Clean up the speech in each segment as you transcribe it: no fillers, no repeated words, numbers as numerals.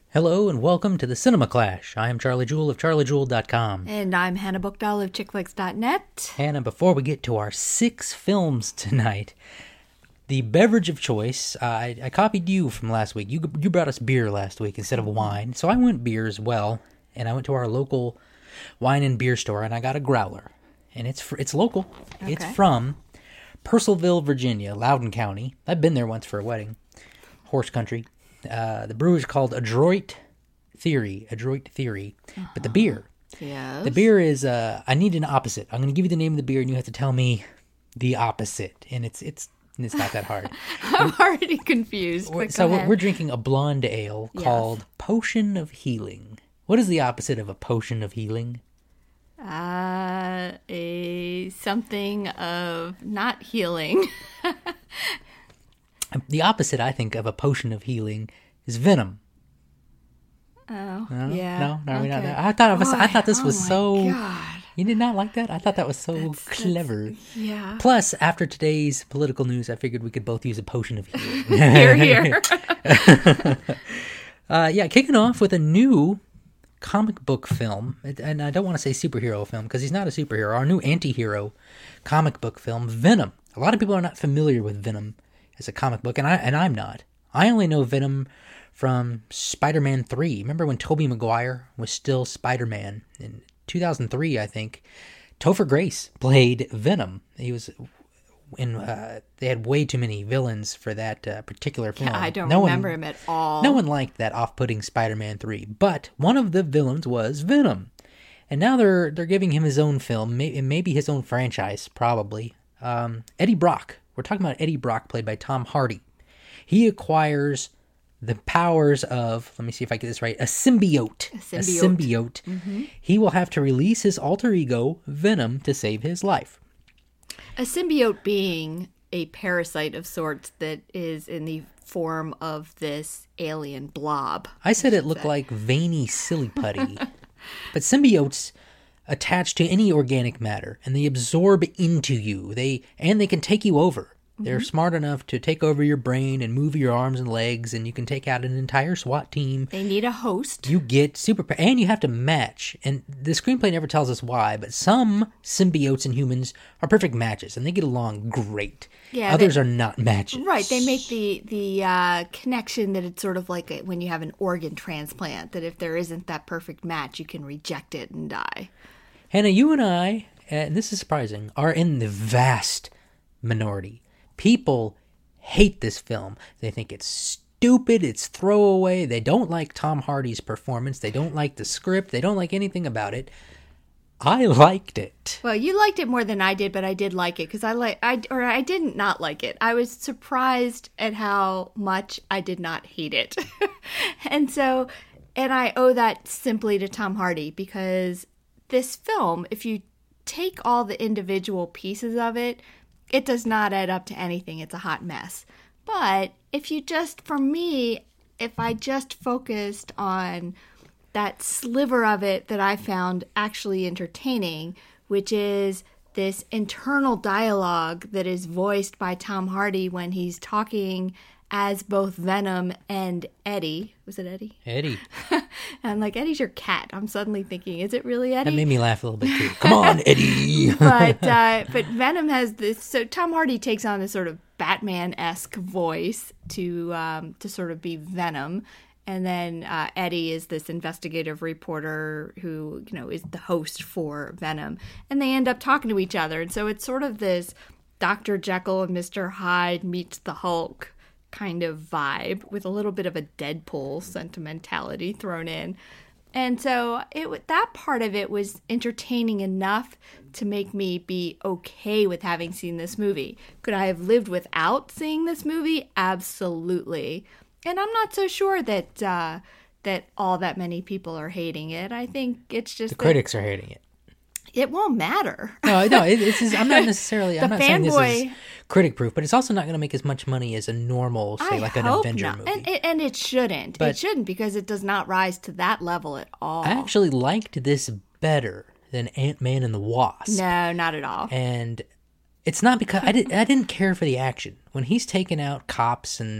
Hello and welcome to the Cinema Clash. I am Charlie Jewell of charliejewell.com. And I'm Hannah Bookdahl of chickflicks.net. Hannah, before we get to our 6 films tonight, the beverage of choice, I copied you from last week. You brought us beer last week instead of wine, so I went beer as well, and I went to our local wine and beer store, and I got a growler. And it's local. Okay. It's from Purcellville, Virginia, Loudoun County. I've been there once for a wedding. Horse country. The brew is called Adroit Theory, but the beer, the beer is, I need an opposite. I'm going to give you the name of the beer and you have to tell me the opposite, and it's not that hard. I'm already confused. So we're drinking a blonde ale called Potion of Healing. What is the opposite of a potion of healing? Something of not healing. The opposite, I think, of a potion of healing is venom. Oh, no? yeah. No, okay. we're not there. I thought this was so... God. You did not like that? I thought that was so clever. Yeah. Plus, after today's political news, I figured we could both use a potion of healing. Here. Kicking off with a new comic book film. And I don't want to say superhero film, because he's not a superhero. Our new anti-hero comic book film, Venom. A lot of people are not familiar with Venom as a comic book, and I'm not. I only know Venom from Spider-Man 3. Remember when Tobey Maguire was still Spider-Man? In 2003, I think, Topher Grace played Venom. He was in, they had way too many villains for that particular film. Yeah, I don't remember him at all. No one liked that off-putting Spider-Man 3, but one of the villains was Venom. And now they're giving him his own film, maybe his own franchise, probably. Eddie Brock. We're talking about Eddie Brock, played by Tom Hardy. He acquires the powers of, let me see if I get this right, a symbiote. A symbiote. Mm-hmm. He will have to release his alter ego, Venom, to save his life. A symbiote being a parasite of sorts that is in the form of this alien blob. I said it looked like veiny silly putty. But symbiotes attach to any organic matter, and they absorb into you. They can take you over. They're smart enough to take over your brain and move your arms and legs, and you can take out an entire SWAT team. They need a host. You get and you have to match. And the screenplay never tells us why, but some symbiotes and humans are perfect matches, and they get along great. Yeah, others are not matches. Right. They make the connection that it's sort of like when you have an organ transplant, that if there isn't that perfect match, you can reject it and die. Hannah, you and I, and this is surprising, are in the vast minority. People hate this film. They think it's stupid, it's throwaway. They don't like Tom Hardy's performance. They don't like the script. They don't like anything about it. I liked it. Well, you liked it more than I did, but I did like it because I didn't not like it. I was surprised at how much I did not hate it. And I owe that simply to Tom Hardy, because this film, if you take all the individual pieces of it, it does not add up to anything. It's a hot mess. But if I just focused on that sliver of it that I found actually entertaining, which is this internal dialogue that is voiced by Tom Hardy when he's talking as both Venom and Eddie. Was it Eddie? Eddie. And like, Eddie's your cat. I'm suddenly thinking, is it really Eddie? That made me laugh a little bit too. Come on, Eddie. But Venom has this, so Tom Hardy takes on this sort of Batman-esque voice to sort of be Venom. And then Eddie is this investigative reporter who, is the host for Venom. And they end up talking to each other. And so it's sort of this Dr. Jekyll and Mr. Hyde meets the Hulk kind of vibe, with a little bit of a Deadpool sentimentality thrown in. And so that part of it was entertaining enough to make me be okay with having seen this movie. Could I have lived without seeing this movie? Absolutely. And I'm not so sure that all that many people are hating it. I think it's just the critics are hating it. It won't matter. No, I'm not necessarily. I'm not saying this is critic proof, but it's also not going to make as much money as a normal, say, like an Avenger movie. And it shouldn't. It shouldn't, because it does not rise to that level at all. I actually liked this better than Ant-Man and the Wasp. No, not at all. And it's not because I didn't care for the action when he's taking out cops and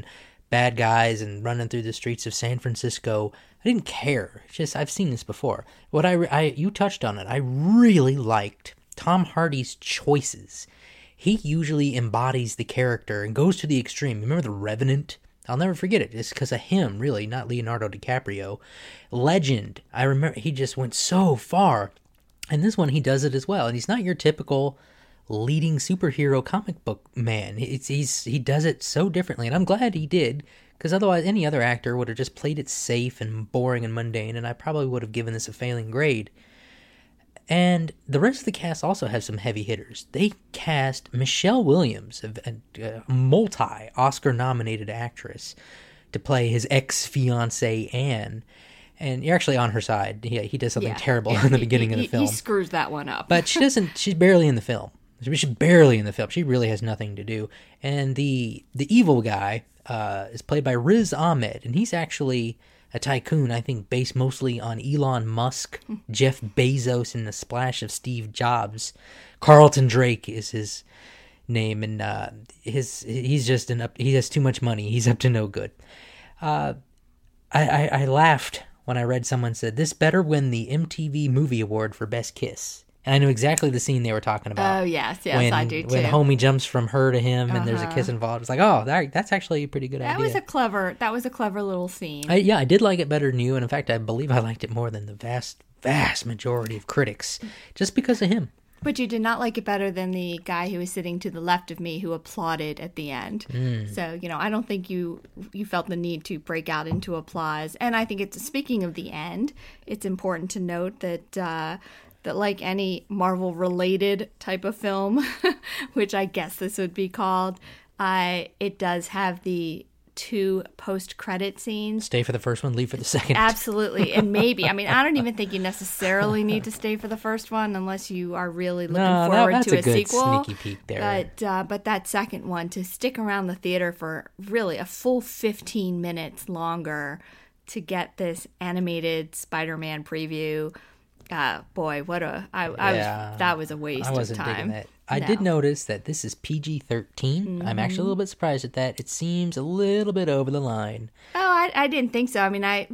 bad guys and running through the streets of San Francisco. I didn't care. It's just, I've seen this before. What you touched on it. I really liked Tom Hardy's choices. He usually embodies the character and goes to the extreme. Remember The Revenant? I'll never forget it. It's because of him, really, not Leonardo DiCaprio. Legend. I remember he just went so far. And this one, he does it as well. And he's not your typical leading superhero comic book man. He does it so differently. And I'm glad he did. Because otherwise, any other actor would have just played it safe and boring and mundane. And I probably would have given this a failing grade. And the rest of the cast also have some heavy hitters. They cast Michelle Williams, a multi-Oscar-nominated actress, to play his ex-fiancée, Anne. And you're actually on her side. He does something terrible in the beginning of the film. He screws that one up. But she's barely in the film. She's barely in the film. She really has nothing to do. And the evil guy is played by Riz Ahmed. And he's actually a tycoon, I think, based mostly on Elon Musk, Jeff Bezos, and a splash of Steve Jobs. Carlton Drake is his name, and he has too much money. He's up to no good. I laughed when I read someone said, this better win the MTV Movie Award for Best Kiss. And I knew exactly the scene they were talking about. Oh, yes, I do too. When homie jumps from her to him and there's a kiss involved. It's like, oh, that's actually a pretty good idea. That was a clever little scene. I did like it better than you. And in fact, I believe I liked it more than the vast majority of critics. Just because of him. But you did not like it better than the guy who was sitting to the left of me who applauded at the end. So, I don't think you felt the need to break out into applause. And I think speaking of the end, it's important to note that like any Marvel-related type of film, which I guess this would be called, it does have the 2 post-credit scenes. Stay for the first one, leave for the second. Absolutely. And maybe, I don't even think you necessarily need to stay for the first one unless you are really looking forward to a sequel. That's a good sneaky peek there. But that second one, to stick around the theater for really a full 15 minutes longer to get this animated Spider-Man preview, boy, that was a waste of time. I wasn't digging that. I did notice that this is PG-13. I'm actually a little bit surprised at that. It seems a little bit over the line. Oh, I didn't think so. I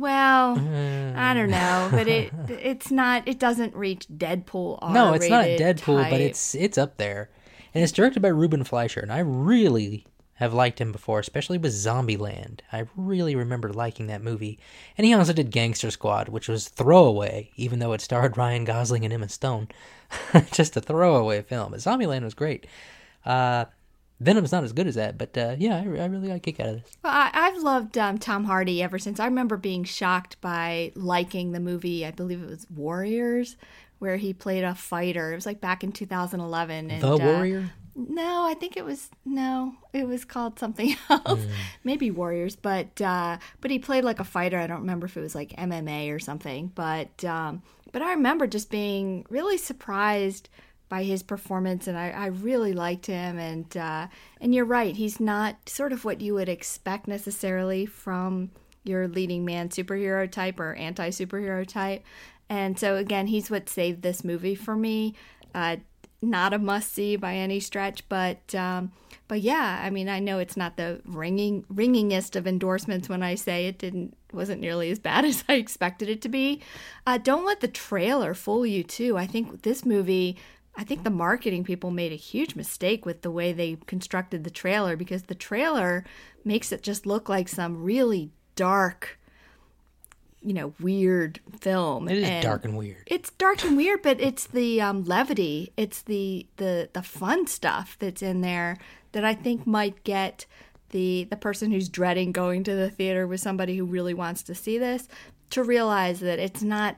don't know, but it's not. It doesn't reach Deadpool R-rated. No, it's not Deadpool, but it's up there, and it's directed by Ruben Fleischer, and I really have liked him before, especially with Zombieland. I really remember liking that movie. And he also did Gangster Squad, which was throwaway, even though it starred Ryan Gosling and Emma Stone. Just a throwaway film. But Zombieland was great. Venom's not as good as that, but I really got a kick out of this. Well, I've loved Tom Hardy ever since. I remember being shocked by liking the movie, I believe it was Warriors, where he played a fighter. It was like back in 2011. And, The Warrior? No, I think it was called something else, maybe Warriors, but he played like a fighter. I don't remember if it was like MMA or something, but I remember just being really surprised by his performance, and I really liked him. And you're right, he's not sort of what you would expect necessarily from your leading man superhero type or anti-superhero type, and so again, he's what saved this movie for me. Not a must-see by any stretch, but yeah, I know it's not the ringingest of endorsements when I say it wasn't nearly as bad as I expected it to be. Don't let the trailer fool you, too. I think this movie, the marketing people made a huge mistake with the way they constructed the trailer, because the trailer makes it just look like some really dark, weird film. It is dark and weird. It's dark and weird, but it's the levity, it's the fun stuff that's in there that I think might get the person who's dreading going to the theater with somebody who really wants to see this to realize that it's not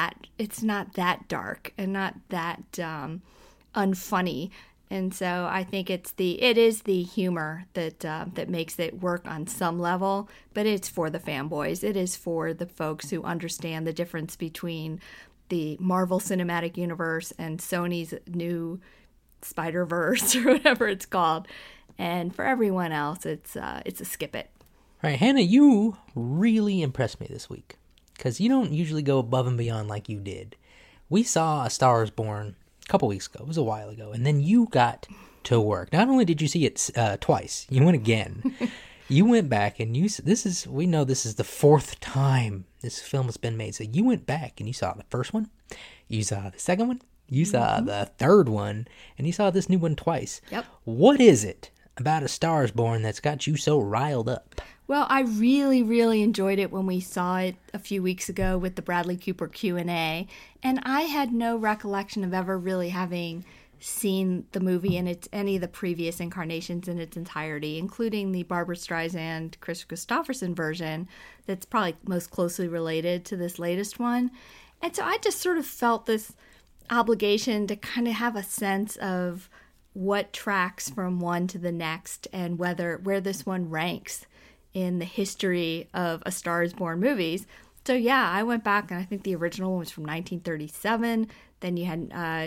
that dark and not that unfunny. And so I think it is the humor that makes it work on some level, but it's for the fanboys. It is for the folks who understand the difference between the Marvel Cinematic Universe and Sony's new Spider-Verse or whatever it's called. And for everyone else, it's a skip it. All right, Hannah, you really impressed me this week because you don't usually go above and beyond like you did. We saw A Star Is Born a couple weeks ago. It was a while ago. And then you got to work. Not only did you see it twice, you went again. You went back and we know this is the fourth time this film has been made. So you went back and you saw the first one, you saw the second one, you saw the third one, and you saw this new one twice. Yep. What is it about A Star is Born that's got you so riled up? Well, I really, really enjoyed it when we saw it a few weeks ago with the Bradley Cooper Q&A, and I had no recollection of ever really having seen the movie in any of the previous incarnations in its entirety, including the Barbra Streisand, Chris Christopherson version that's probably most closely related to this latest one. And so I just sort of felt this obligation to kind of have a sense of what tracks from one to the next and where this one ranks in the history of A Star is Born movies. So yeah, I went back and I think the original one was from 1937. Then you had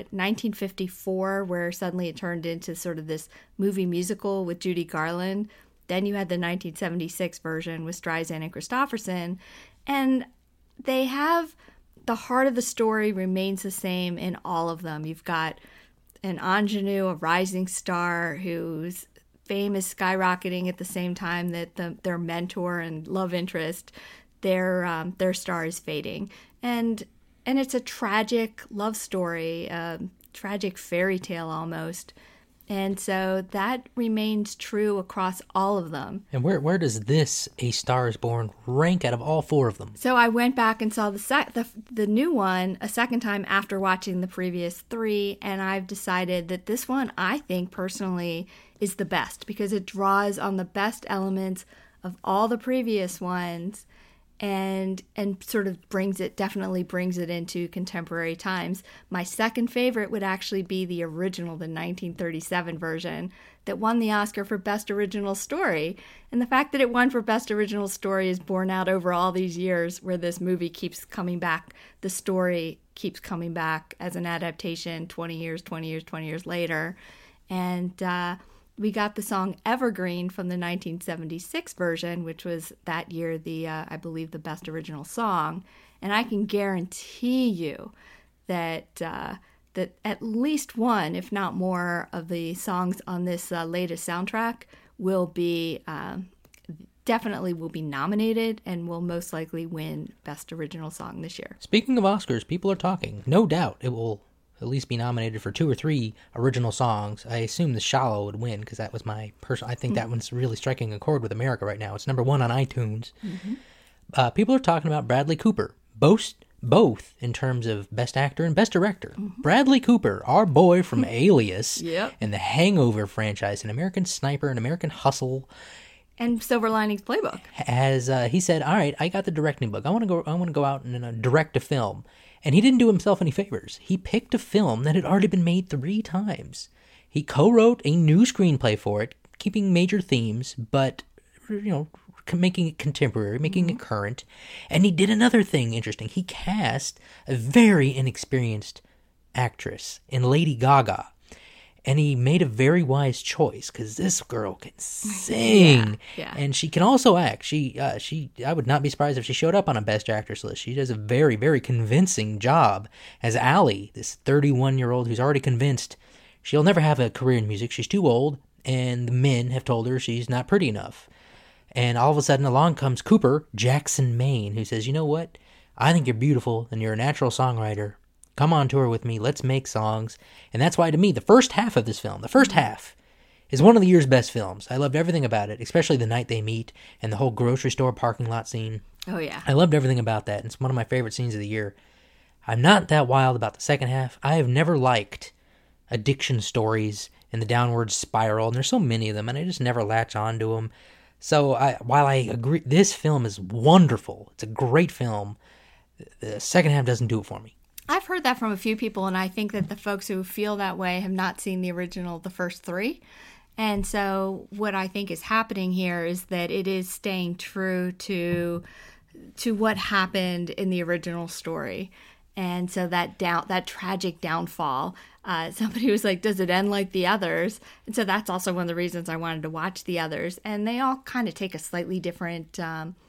1954, where suddenly it turned into sort of this movie musical with Judy Garland. Then you had the 1976 version with Streisand and Christopherson. And they have the heart of the story remains the same in all of them. You've got an ingenue, a rising star whose fame is skyrocketing at the same time that their mentor and love interest, their star is fading. And it's a tragic love story, a tragic fairy tale almost. And so that remains true across all of them. And where does this A Star is Born rank out of all four of them? So I went back and saw the new one a second time after watching the previous three, and I've decided that this one, I think personally, is the best because it draws on the best elements of all the previous ones and sort of definitely brings it into contemporary times. My second favorite would actually be the original, the 1937 version that won the Oscar for Best Original Story. And the fact that it won for Best Original Story is borne out over all these years where this movie keeps coming back. The story keeps coming back as an adaptation 20 years later. And we got the song Evergreen from the 1976 version, which was that year I believe, the best original song. And I can guarantee you that at least one, if not more, of the songs on this latest soundtrack definitely will be nominated and will most likely win Best Original Song this year. Speaking of Oscars, people are talking. No doubt it will at least be nominated for 2 or 3 original songs. I assume The Shallow would win because that was my personal... I think that one's really striking a chord with America right now. It's number 1 on iTunes. Mm-hmm. People are talking about Bradley Cooper, both in terms of Best Actor and Best Director. Mm-hmm. Bradley Cooper, our boy from Alias and the Hangover franchise, an American Sniper, an American Hustle... And Silver Linings Playbook. As he said, all right, I got the directing book. I want to go out and direct a film. And he didn't do himself any favors. He picked a film that had already been made 3 times. He co-wrote a new screenplay for it, keeping major themes, but, making it contemporary, making it current. And he did another thing interesting. He cast a very inexperienced actress in Lady Gaga. And he made a very wise choice because this girl can sing, and she can also act. I would not be surprised if she showed up on a Best Actress list. She does a very, very convincing job as Allie, this 31-year-old who's already convinced she'll never have a career in music. She's too old, and the men have told her she's not pretty enough. And all of a sudden, along comes Cooper, Jackson Maine, who says, "You know what? I think you're beautiful, and you're a natural songwriter. Come on tour with me. Let's make songs." And that's why, to me, the first half of this film, is one of the year's best films. I loved everything about it, especially the night they meet and the whole grocery store parking lot scene. Oh, yeah. I loved everything about that. And it's one of my favorite scenes of the year. I'm not that wild about the second half. I have never liked addiction stories and the downward spiral. And there's so many of them, and I just never latch on to them. So while I agree, this film is wonderful. It's a great film. The second half doesn't do it for me. I've heard that from a few people, and I think that the folks who feel that way have not seen the original, the first 3. And so what I think is happening here is that it is staying true to what happened in the original story. And so that tragic downfall, somebody was like, does it end like the others? And so that's also one of the reasons I wanted to watch the others. And they all kind of take a slightly different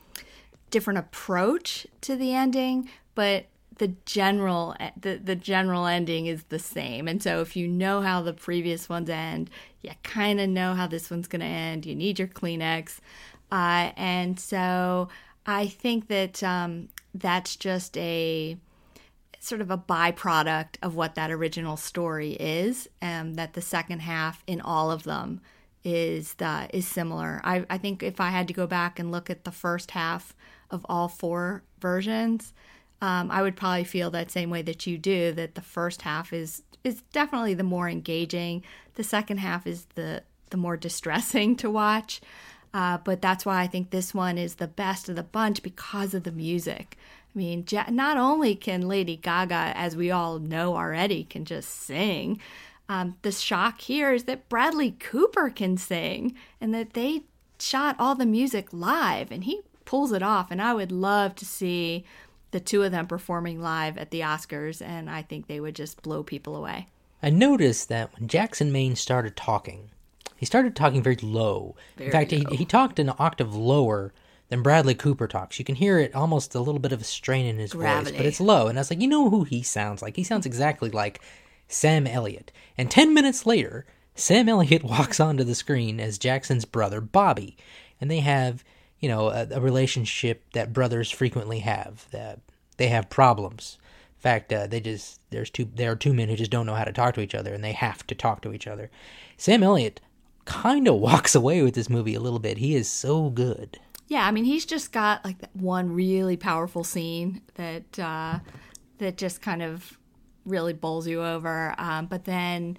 approach to the ending, but the general ending is the same. And so if you know how the previous ones end, you kind of know how this one's going to end. You need your Kleenex. And so I think that that's just a sort of a byproduct of what that original story is, that the second half in all of them is similar. I think if I had to go back and look at the first half of all 4 versions, I would probably feel that same way that you do, that the first half is definitely the more engaging. The second half is the more distressing to watch. But that's why I think this one is the best of the bunch, because of the music. I mean, not only can Lady Gaga, as we all know already, can just sing, the shock here is that Bradley Cooper can sing, and that they shot all the music live, and he pulls it off. And I would love to see the two of them performing live at the Oscars, and I think they would just blow people away. I noticed that when Jackson Maine started talking, he started talking very low. In fact, he talked an octave lower than Bradley Cooper talks. You can hear it almost a little bit of a strain in his voice, but it's low. And I was like, you know who he sounds like? He sounds exactly like Sam Elliott. And 10 minutes later, Sam Elliott walks onto the screen as Jackson's brother, Bobby. And they have, a relationship that brothers frequently have. That they have problems. In fact, there are 2 men who just don't know how to talk to each other, and they have to talk to each other. Sam Elliott kind of walks away with this movie a little bit. He is so good. Yeah, I mean, he's just got like that one really powerful scene that just kind of really bowls you over. But then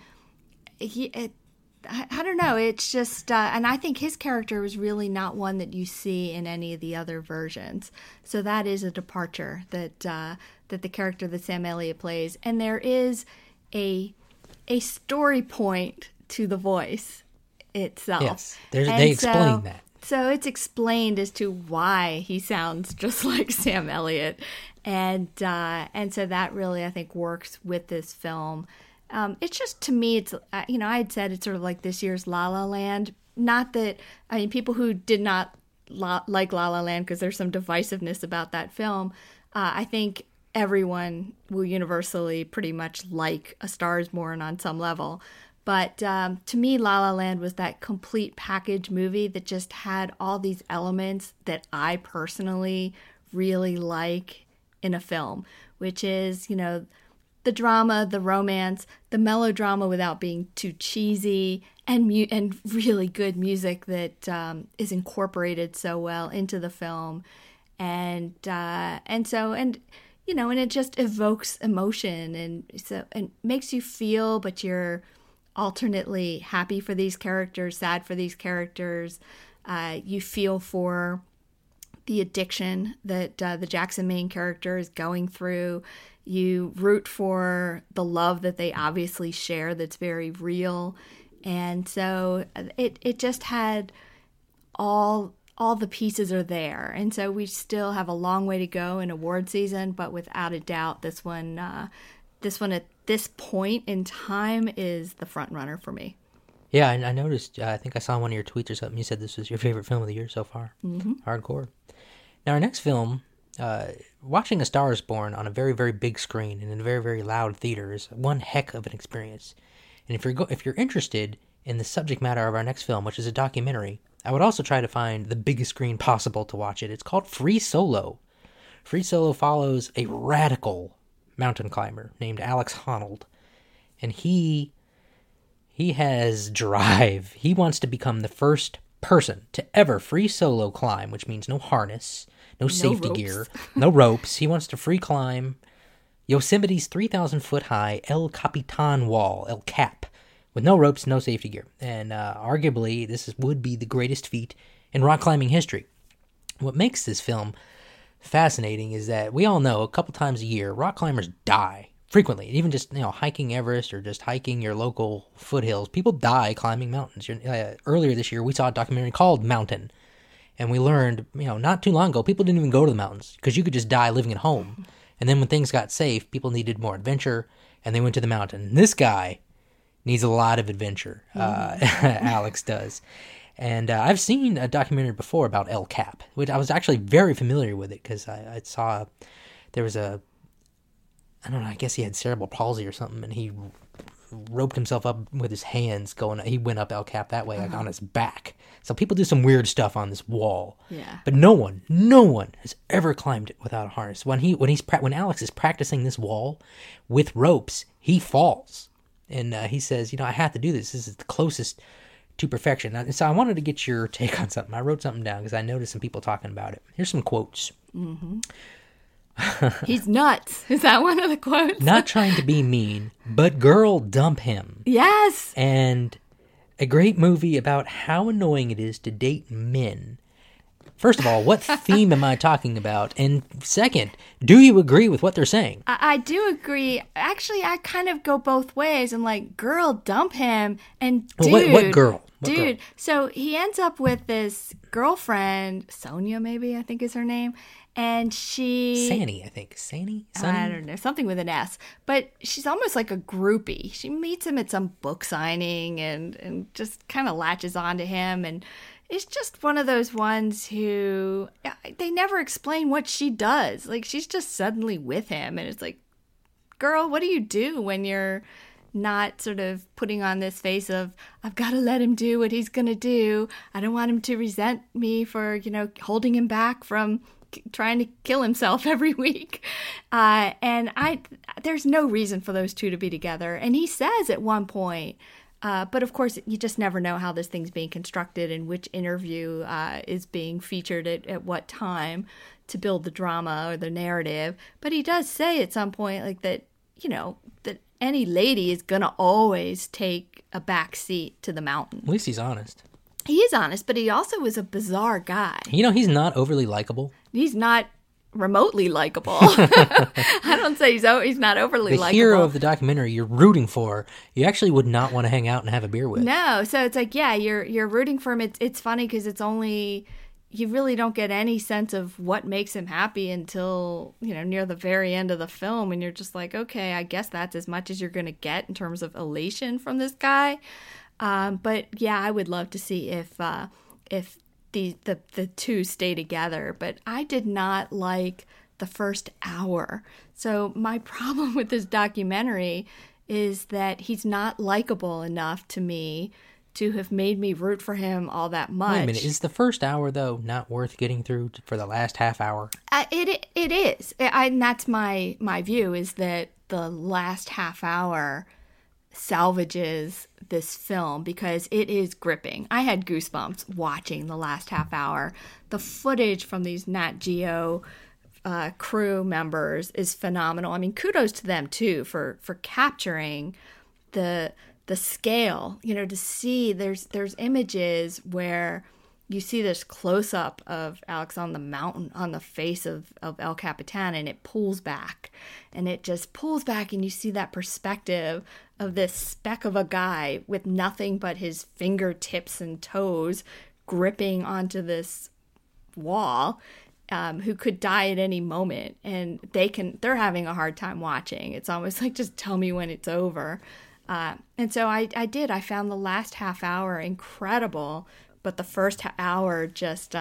I don't know. It's just, and I think his character was really not one that you see in any of the other versions. So that is a departure that the character that Sam Elliott plays, and there is a story point to the voice itself. Yes, they explain that. So it's explained as to why he sounds just like Sam Elliott, and so that really, I think, works with this film. It's just, to me, it's I had said it's sort of like this year's La La Land. Not that, I mean, people who did not like La La Land, because there's some divisiveness about that film, I think everyone will universally pretty much like A Star Is Born on some level. But to me, La La Land was that complete package movie that just had all these elements that I personally really like in a film, which is, the drama, the romance, the melodrama without being too cheesy, and really good music that is incorporated so well into the film, and it just evokes emotion, and makes you feel, but you're alternately happy for these characters, sad for these characters. You feel for the addiction that the Jackson Maine character is going through. You root for the love that they obviously share that's very real. And so it just had all the pieces are there. And so we still have a long way to go in award season, but without a doubt, this one at this point in time is the front runner for me. Yeah, and I noticed, I think I saw one of your tweets or something, you said this was your favorite film of the year so far. Mm-hmm. Hardcore. Now, our next film, watching A Star Is Born on a very, very big screen and in a very, very loud theater is one heck of an experience. And if you're interested in the subject matter of our next film, which is a documentary, I would also try to find the biggest screen possible to watch it. It's called Free Solo. Free Solo follows a radical mountain climber named Alex Honnold, and he has drive. He wants to become the first person to ever free solo climb, which means no harness, no safety gear, no ropes. He wants to free climb Yosemite's 3,000-foot high El Capitan wall, El Cap, with no ropes, no safety gear. And arguably, would be the greatest feat in rock climbing history. What makes this film fascinating is that we all know a couple times a year, rock climbers die frequently. Even just, hiking Everest or just hiking your local foothills. People die climbing mountains. Earlier this year, we saw a documentary called Mountain. And we learned, not too long ago, people didn't even go to the mountains because you could just die living at home. And then when things got safe, people needed more adventure, and they went to the mountain. And this guy needs a lot of adventure. Alex does. And I've seen a documentary before about El Cap, which I was actually very familiar with it because I saw there was I don't know, I guess he had cerebral palsy or something, and he roped himself up with his hands he went up El Cap that way, like on his back. So people do some weird stuff on this wall. Yeah. But no one has ever climbed it without a harness. When Alex is practicing this wall with ropes, he falls. And he says, I have to do this. This is the closest to perfection. And so I wanted to get your take on something. I wrote something down because I noticed some people talking about it. Here's some quotes. Mm-hmm. He's nuts. Is that one of the quotes? Not trying to be mean, but girl, dump him. Yes. And a great movie about how annoying it is to date men. First of all, what theme am I talking about? And second, do you agree with what they're saying? I do agree. Actually, I kind of go both ways. I'm like, girl, dump him. And dude. Well, what girl? What dude. girl? So he ends up with this girlfriend, Sonia maybe, I think is her name. And she... Sani, I think. Sani? I don't know. Something with an S. But she's almost like a groupie. She meets him at some book signing and just kind of latches onto him. And it's just one of those ones who... They never explain what she does. Like, she's just suddenly with him. And it's like, girl, what do you do when you're not sort of putting on this face of, I've got to let him do what he's going to do. I don't want him to resent me for, holding him back from trying to kill himself every week. There's no reason for those two to be together. And he says at one point, but of course you just never know how this thing's being constructed and which interview is being featured at what time to build the drama or the narrative. But he does say at some point like that, that any lady is going to always take a back seat to the mountain. At least he's honest. He is honest, but he also is a bizarre guy. He's not overly likable. He's not remotely likable. I don't say he's not overly likable. The hero of the documentary you're rooting for, you actually would not want to hang out and have a beer with. No, so it's like, yeah, you're rooting for him. It's funny because it's only... You really don't get any sense of what makes him happy until, near the very end of the film. And you're just like, okay, I guess that's as much as you're going to get in terms of elation from this guy. But yeah, I would love to see if the two stay together. But I did not like the first hour. So my problem with this documentary is that he's not likable enough to me to have made me root for him all that much. Wait a minute, is the first hour, though, not worth getting through for the last half hour? It is. And that's my view, is that the last half hour salvages this film because it is gripping. I had goosebumps watching the last half hour. The footage from these Nat Geo crew members is phenomenal. I mean, kudos to them, too, for capturing the scale, to see there's images where you see this close up of Alex on the mountain, on the face of El Capitan, and it pulls back and it just pulls back. And you see that perspective of this speck of a guy with nothing but his fingertips and toes gripping onto this wall, who could die at any moment. And they're having a hard time watching. It's almost like, just tell me when it's over. And so I did. I found the last half hour incredible, but the first hour just,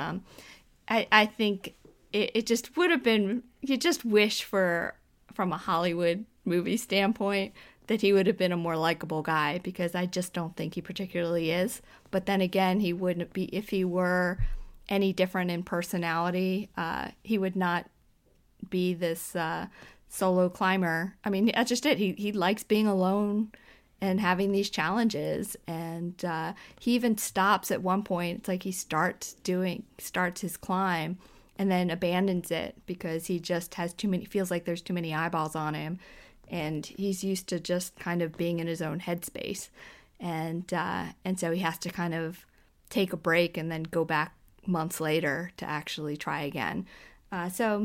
I think it just would have been, you just wish from a Hollywood movie standpoint, that he would have been a more likable guy, because I just don't think he particularly is. But then again, he wouldn't be, if he were any different in personality, he would not be this solo climber. I mean, that's just it. He likes being alone and having these challenges, and he even stops at one point. It's like he starts his climb and then abandons it because he just has feels like there's too many eyeballs on him, and he's used to just kind of being in his own headspace, and so he has to kind of take a break and then go back months later to actually try again. So,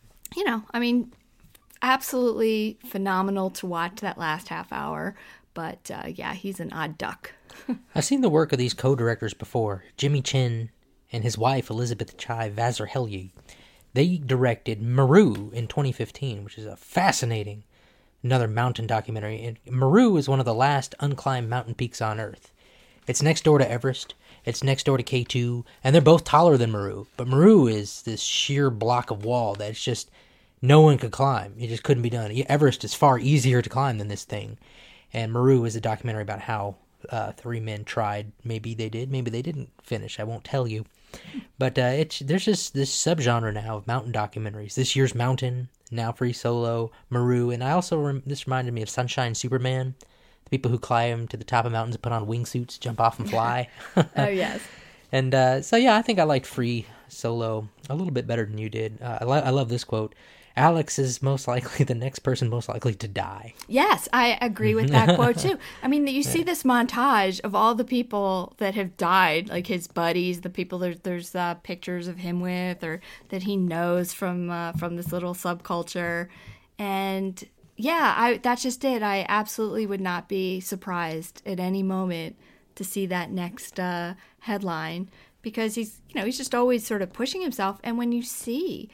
I mean, absolutely phenomenal to watch that last half hour. But, yeah, he's an odd duck. I've seen the work of these co-directors before. Jimmy Chin and his wife, Elizabeth Chai Vazirhelyi. They directed Meru in 2015, which is a fascinating, another mountain documentary. And Meru is one of the last unclimbed mountain peaks on Earth. It's next door to Everest. It's next door to K2. And they're both taller than Meru. But Meru is this sheer block of wall that's just no one could climb. It just couldn't be done. Everest is far easier to climb than this thing. And Maru is a documentary about how 3 men tried. Maybe they did, maybe they didn't finish. I won't tell you. But there's just this subgenre now of mountain documentaries. This year's Mountain, now Free Solo, Maru, and I also this reminded me of Sunshine Superman, the people who climb to the top of mountains and put on wingsuits, jump off and fly. Oh yes. And so yeah, I think I liked Free Solo a little bit better than you did. I love this quote. Alex is most likely the next person most likely to die. Yes, I agree with that quote too. I mean, you see this montage of all the people that have died, like his buddies, the people there's pictures of him with, or that he knows from this little subculture, and yeah, that's just it. I absolutely would not be surprised at any moment to see that next headline, because he's just always sort of pushing himself, and when you see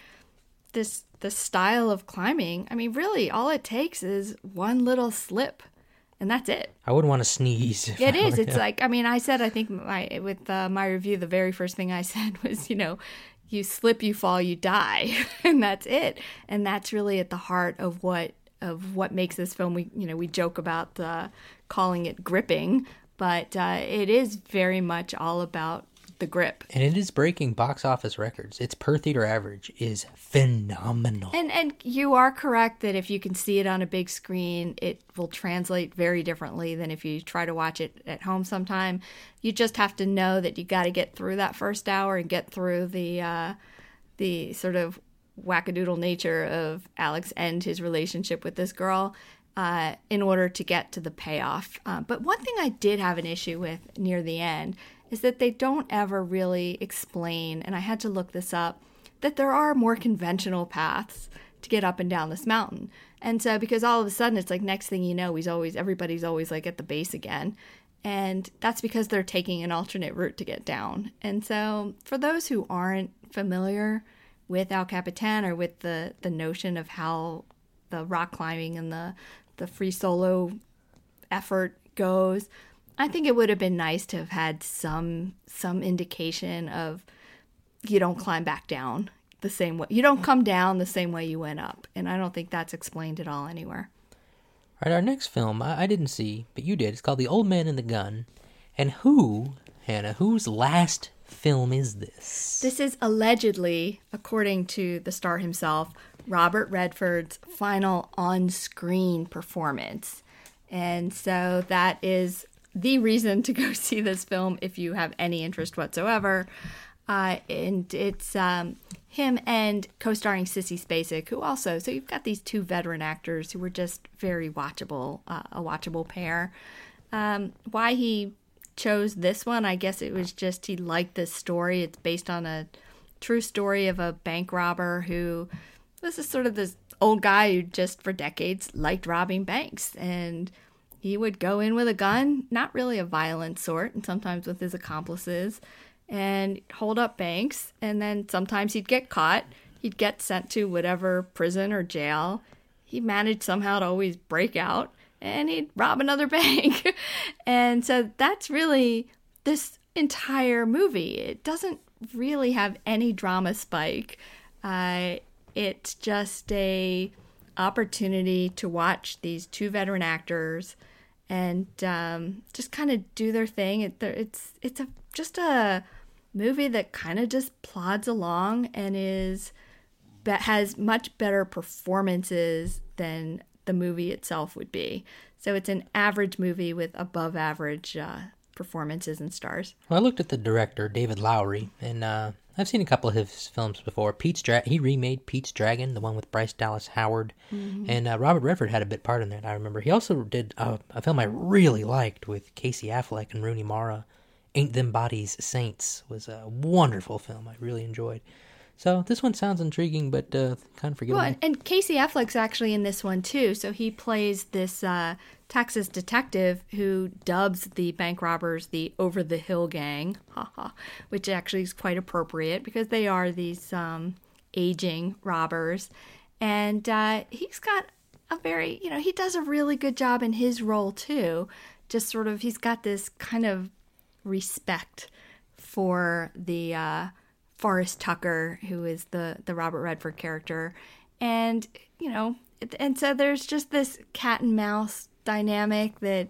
the style of climbing, I mean, really, all it takes is one little slip, and that's it. I wouldn't want to sneeze. It is. It's like, I mean, I think with my review, the very first thing I said was, you slip, you fall, you die, and that's it. And that's really at the heart of what makes this film. We joke about calling it gripping, but it is very much all about the grip. And it is breaking box office records. Its per theater average is phenomenal. And you are correct that if you can see it on a big screen, it will translate very differently than if you try to watch it at home sometime. You just have to know that you got to get through that first hour and get through the sort of wackadoodle nature of Alex and his relationship with this girl in order to get to the payoff. But one thing I did have an issue with near the end is that they don't ever really explain, and I had to look this up, that there are more conventional paths to get up and down this mountain. And so, because all of a sudden it's like next thing you know, everybody's always like at the base again. And that's because they're taking an alternate route to get down. And so for those who aren't familiar with El Capitan or with the notion of how the rock climbing and the free solo effort goes, I think it would have been nice to have had some indication of you don't climb back down the same way. You don't come down the same way you went up. And I don't think that's explained at all anywhere. All right, our next film I didn't see, but you did. It's called The Old Man and the Gun. And Hannah, whose last film is this? This is allegedly, according to the star himself, Robert Redford's final on-screen performance. And so that is the reason to go see this film if you have any interest whatsoever. And it's him and co-starring Sissy Spacek, who also, so you've got these two veteran actors who were just very watchable, a watchable pair. Why he chose this one, I guess it was just he liked this story. It's based on a true story of a bank robber who was sort of this old guy who just for decades liked robbing banks, and he would go in with a gun, not really a violent sort, and sometimes with his accomplices, and hold up banks, and then sometimes he'd get caught. He'd get sent to whatever prison or jail. He managed somehow to always break out, and he'd rob another bank. And so that's really this entire movie. It doesn't really have any drama spike. It's just a opportunity to watch these two veteran actors and just kind of do their thing. It's just a movie that kind of just plods along and has much better performances than the movie itself would be. So it's an average movie with above average performances and stars. Well, I looked at the director, David Lowery, and I've seen a couple of his films before. He remade Pete's Dragon, the one with Bryce Dallas Howard, and Robert Redford had a bit part in that, I remember. He also did a film I really liked with Casey Affleck and Rooney Mara. Ain't Them Bodies Saints was a wonderful film I really enjoyed. So this one sounds intriguing, but kind of forgettable. Well, and Casey Affleck's actually in this one too. So he plays this Texas detective who dubs the bank robbers the Over the Hill Gang, which actually is quite appropriate because they are these aging robbers. And he's got a very, he does a really good job in his role too. Just sort of, he's got this kind of respect for the Forrest Tucker, who is the Robert Redford character. And, and so there's just this cat and mouse dynamic that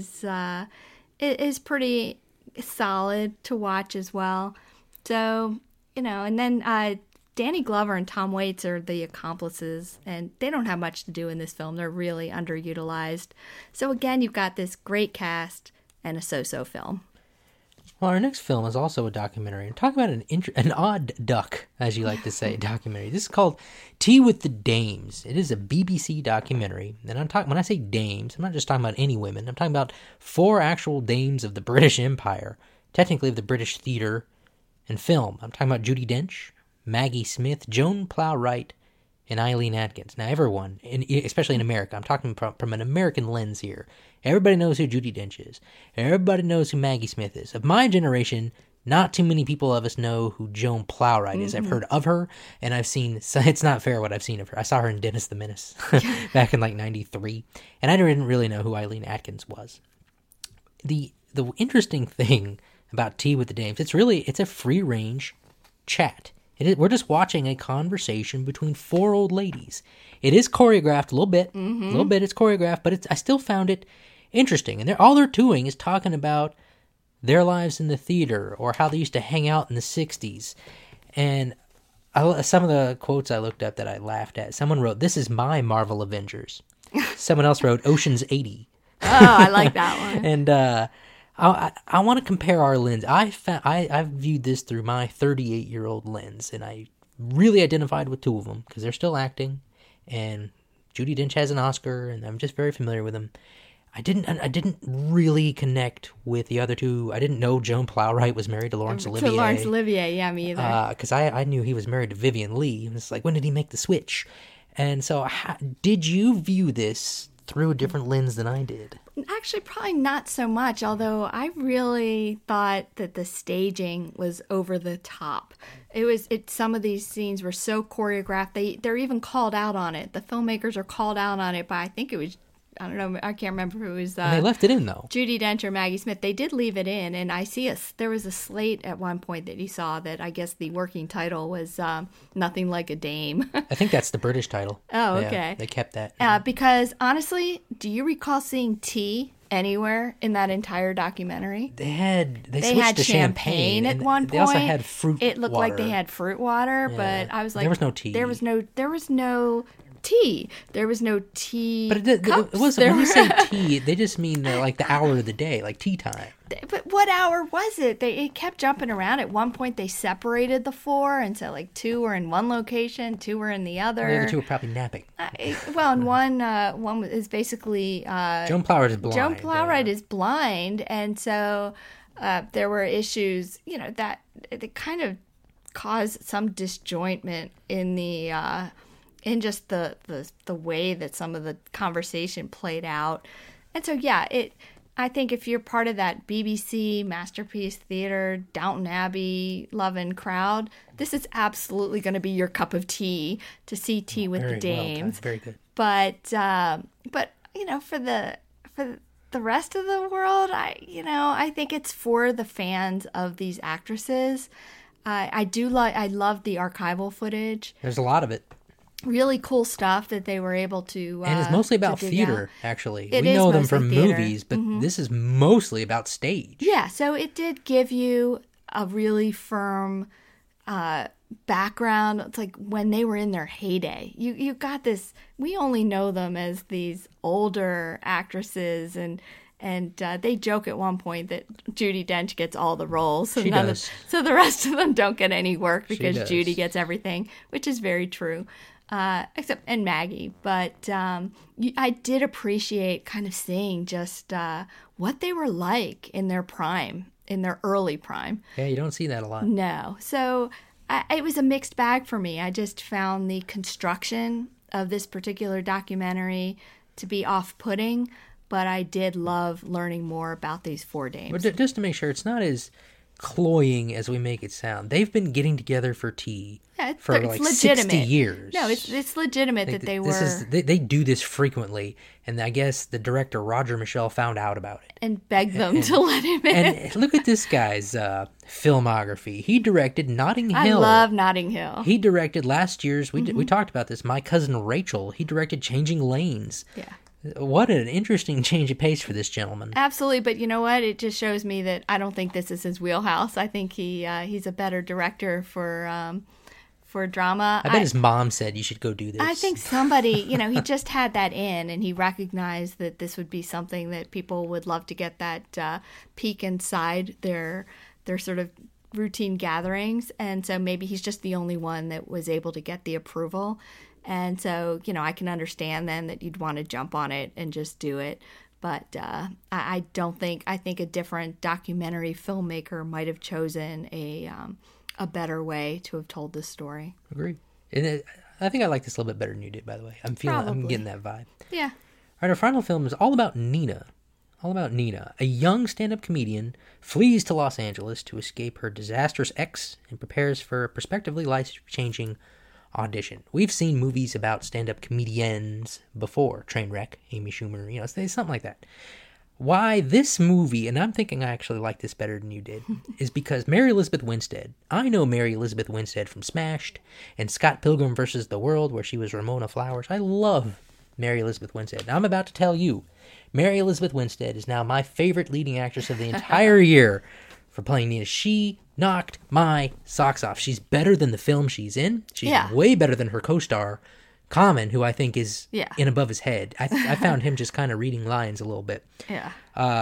is pretty solid to watch as well. So, and then Danny Glover and Tom Waits are the accomplices, and they don't have much to do in this film. They're really underutilized. So again, you've got this great cast and a so-so film. Well, our next film is also a documentary. I'm talking about an odd duck, as you like to say, documentary. This is called Tea with the Dames. It is a BBC documentary. And when I say dames, I'm not just talking about any women. I'm talking about 4 actual dames of the British Empire, technically of the British theater and film. I'm talking about Judi Dench, Maggie Smith, Joan Plowright, and Eileen Atkins. Now, everyone, especially in America, I'm talking from an American lens here. Everybody knows who Judi Dench is. Everybody knows who Maggie Smith is. Of my generation, not too many people of us know who Joan Plowright is. I've heard of her, and I've seen... So it's not fair what I've seen of her. I saw her in Dennis the Menace back in like 93, and I didn't really know who Eileen Atkins was. The interesting thing about Tea with the Dames, it's a free-range chat. We're just watching a conversation between 4 old ladies. It is choreographed a little bit. Mm-hmm. A little bit it's choreographed, but I still found it interesting. And all they're doing is talking about their lives in the theater or how they used to hang out in the 60s. And some of the quotes I looked up that I laughed at. Someone wrote, "This is my Marvel Avengers." Someone else wrote, "Ocean's 80." Oh, I like that one. And I want to compare our lens. I've viewed this through my 38-year-old lens, and I really identified with 2 of them because they're still acting, and Judi Dench has an Oscar, and I'm just very familiar with them. I didn't really connect with the other 2. I didn't know Joan Plowright was married to Laurence Olivier. To Laurence Olivier, yeah, me either. Because I knew he was married to Vivien Leigh, and it's like, when did he make the switch? And so, did you view this through a different lens than I did? Actually, probably not so much, although I really thought that the staging was over the top. Some of these scenes were so choreographed. They're even called out on it. The filmmakers are called out on it by, I think it was, I don't know, I can't remember who it was. They left it in, though. Judi Dench or Maggie Smith. They did leave it in, and I see there was a slate at one point that he saw that I guess the working title was Nothing Like a Dame. I think that's the British title. Oh, okay. Yeah, they kept that. Because, honestly, do you recall seeing tea anywhere in that entire documentary? They switched to champagne at one point. They also had fruit water. It looked like they had fruit water, but I was like... There was no tea. There was no tea. There was no tea. But it wasn't. When you say tea, they just mean like the hour of the day, like tea time. But what hour was it? It kept jumping around. At one point, they separated the 4, and so like 2 were in one location, 2 were in the other. The other 2 were probably napping. And one is basically Joan Plowright is blind. Joan Plowright is blind, and so there were issues, that it kind of caused some disjointment in the. In just the way that some of the conversation played out. And so, yeah, I think if you're part of that BBC, Masterpiece Theater, Downton Abbey loving crowd, this is absolutely going to be your cup of tea to see Tea with the Dames. Very good. But for the rest of the world, I think it's for the fans of these actresses. I love the archival footage. There's a lot of it. Really cool stuff that they were able to and it's mostly about theater, actually. We know them from movies, but this is mostly about stage. Yeah, so it did give you a really firm background. It's like when they were in their heyday. You got this, we only know them as these older actresses, and they joke at one point that Judi Dench gets all the roles. So so the rest of them don't get any work because Judi gets everything, which is very true. And Maggie, but I did appreciate kind of seeing just what they were like in their prime, in their early prime. Yeah, you don't see that a lot. No. So it was a mixed bag for me. I just found the construction of this particular documentary to be off-putting, but I did love learning more about these 4 dames. But just to make sure, it's not as cloying as we make it sound. They've been getting together for tea for like legitimate. 60 years. No, it's legitimate that they were. They do this frequently, and I guess the director Roger Michell found out about it and begged them to let him in. And look at this guy's filmography. He directed Notting Hill. I love Notting Hill. He directed last year's. We talked about this. My Cousin Rachel. He directed Changing Lanes. Yeah. What an interesting change of pace for this gentleman. Absolutely, but you know what? It just shows me that I don't think this is his wheelhouse. I think he's a better director for drama. I bet his mom said you should go do this. I think somebody, he just had that in, and he recognized that this would be something that people would love to get that peek inside their sort of routine gatherings, and so maybe he's just the only one that was able to get the approval. And so, I can understand then that you'd want to jump on it and just do it. But I think a different documentary filmmaker might have chosen a better way to have told this story. Agreed. And I think I like this a little bit better than you did, by the way. I'm getting that vibe. Yeah. All right, our final film is all about Nina. All about Nina. A young stand-up comedian flees to Los Angeles to escape her disastrous ex and prepares for a prospectively life-changing audition. We've seen movies about stand-up comedians before. Trainwreck, Amy Schumer, something like that. Why this movie, and I'm thinking I actually like this better than you did, is because Mary Elizabeth Winstead. I know Mary Elizabeth Winstead from Smashed and Scott Pilgrim vs. the World, where she was Ramona Flowers. I love Mary Elizabeth Winstead. And I'm about to tell you, Mary Elizabeth Winstead is now my favorite leading actress of the entire year for playing Nina. She knocked my socks off. She's better than the film she's in. She's way better than her co-star, Common, who I think is in above his head. I found him just kind of reading lines a little bit. Yeah.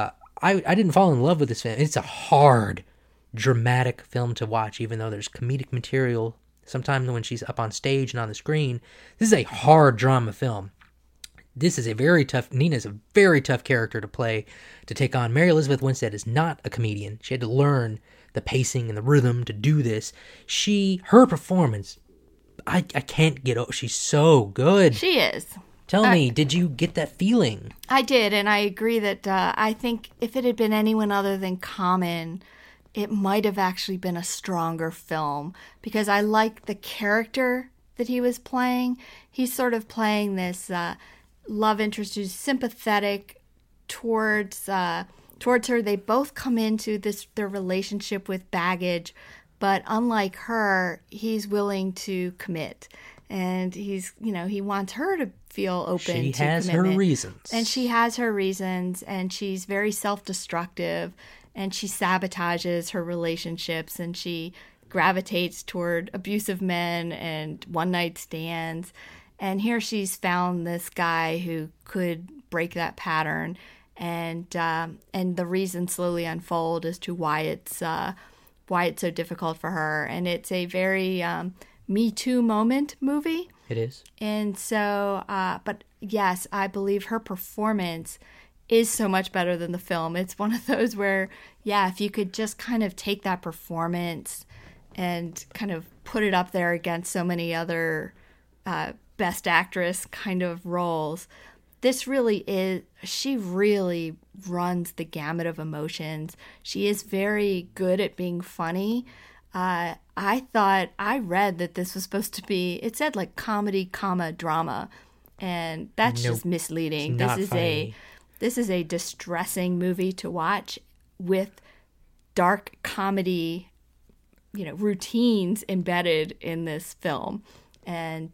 I didn't fall in love with this film. It's a hard, dramatic film to watch, even though there's comedic material sometimes when she's up on stage and on the screen. This is a hard drama film. Nina's a very tough character to play, to take on. Mary Elizabeth Winstead is not a comedian. She had to learn the pacing and the rhythm to do this. Her performance, I can't get over. She's so good. She is. Tell me, did you get that feeling? I did, and I agree that I think if it had been anyone other than Common, it might have actually been a stronger film, because I like the character that he was playing. He's sort of playing this love interest who's sympathetic towards her. They both come into their relationship with baggage, but unlike her, he's willing to commit, and he wants her to feel open to commitment. She has her reasons. And she has her reasons, and she's very self-destructive, and she sabotages her relationships, and she gravitates toward abusive men and one-night stands. And here she's found this guy who could break that pattern, and the reasons slowly unfold as to why it's so difficult for her. And it's a very Me Too moment movie. It is. And so, but yes, I believe her performance is so much better than the film. It's one of those where, if you could just kind of take that performance and kind of put it up there against so many other best actress kind of roles, she really runs the gamut of emotions. She is very good at being funny. I read that this was supposed to be, it said like comedy, drama, and that's just misleading. This is a distressing movie to watch with dark comedy, routines embedded in this film. And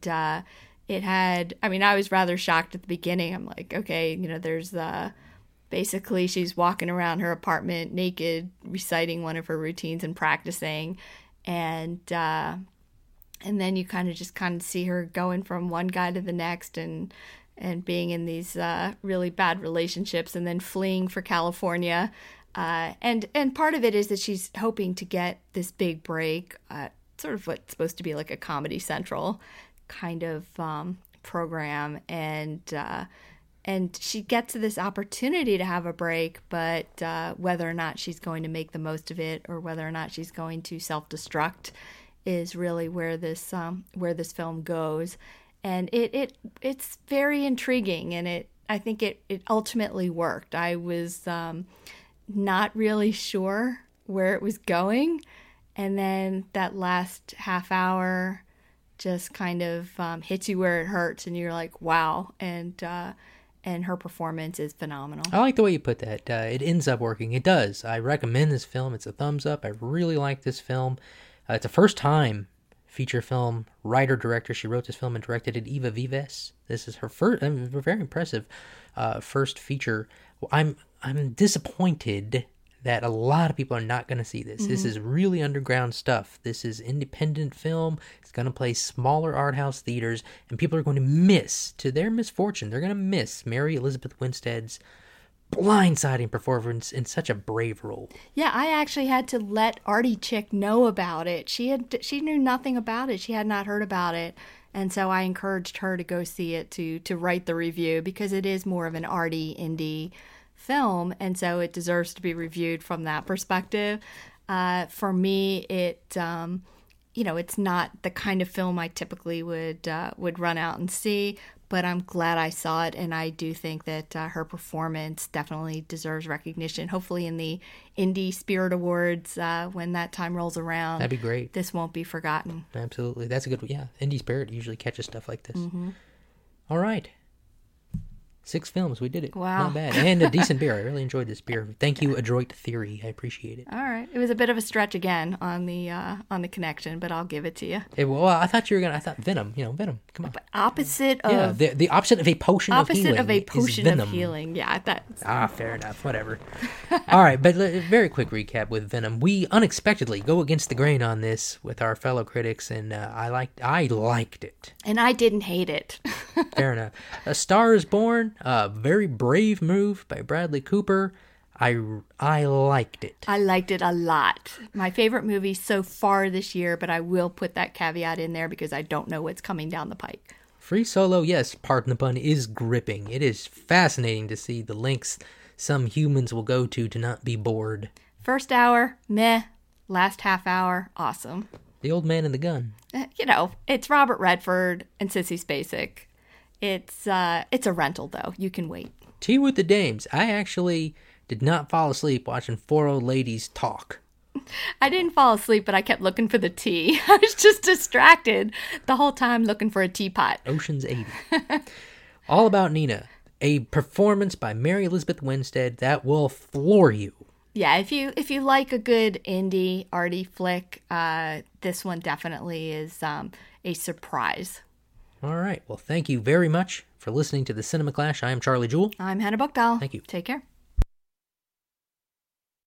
I was rather shocked at the beginning. I'm like, okay, there's basically she's walking around her apartment naked, reciting one of her routines and practicing. And then you kind of see her going from one guy to the next and being in these really bad relationships, and then fleeing for California. And part of it is that she's hoping to get this big break, sort of what's supposed to be like a Comedy Central kind of program, and she gets this opportunity to have a break, but whether or not she's going to make the most of it, or whether or not she's going to self-destruct, is really where this film goes. And it's very intriguing, and I think it ultimately worked. I was not really sure where it was going, and then that last half hour just kind of hits you where it hurts, and you're like, wow. And her performance is phenomenal. I like the way you put that. It ends up working. It does. I recommend this film. It's a thumbs up. I really like this film. It's a first-time feature film writer-director. She wrote this film and directed it, Eva Vives. This is her first, very impressive first feature. I'm disappointed that a lot of people are not going to see this. This is really underground stuff. This is independent film. It's going to play smaller art house theaters, and people are going to miss, to their misfortune, they're going to miss Mary Elizabeth Winstead's blindsiding performance in such a brave role. Yeah, I actually had to let Artie Chick know about it. She knew nothing about it. She had not heard about it. And so I encouraged her to go see it, to write the review, because it is more of an arty indie film, and so it deserves to be reviewed from that perspective. For me, it's not the kind of film I typically would run out and see, but I'm glad I saw it, and I do think that her performance definitely deserves recognition. Hopefully in the Indie Spirit Awards, when that time rolls around, That'd be great. This won't be forgotten. Absolutely. That's a good one. Yeah, Indie Spirit usually catches stuff like this. All right. 6 films. We did it. Wow. Not bad. And a decent beer. I really enjoyed this beer. Thank you, Adroit Theory. I appreciate it. All right. It was a bit of a stretch again on the connection, but I'll give it to you. Well, I thought you were I thought Venom. Venom. Come on. But opposite of... Yeah, the opposite of a potion of healing. Opposite of a potion is of Venom. healing. Yeah, that's... Fair enough. Whatever. All right, but very quick recap with Venom. We unexpectedly go against the grain on this with our fellow critics, and I liked it. And I didn't hate it. Fair enough. A Star is Born, a very brave move by Bradley Cooper. I liked it. I liked it a lot. My favorite movie so far this year, but I will put that caveat in there because I don't know what's coming down the pike. Free Solo, yes, pardon the pun, is gripping. It is fascinating to see the lengths some humans will go to not be bored. First hour, meh. Last half hour, awesome. The Old Man and the Gun. It's Robert Redford and Sissy Spacek. It's a rental, though. You can wait. Tea with the Dames. I actually did not fall asleep watching 4 old ladies talk. I didn't fall asleep, but I kept looking for the tea. I was just distracted the whole time looking for a teapot. Ocean's 80. All About Nina. A performance by Mary Elizabeth Winstead that will floor you. Yeah, if you like a good indie arty flick, this one definitely is a surprise. All right. Well, thank you very much for listening to the Cinema Clash. I am Charlie Jewell. I'm Hannah Buckdahl. Thank you. Take care.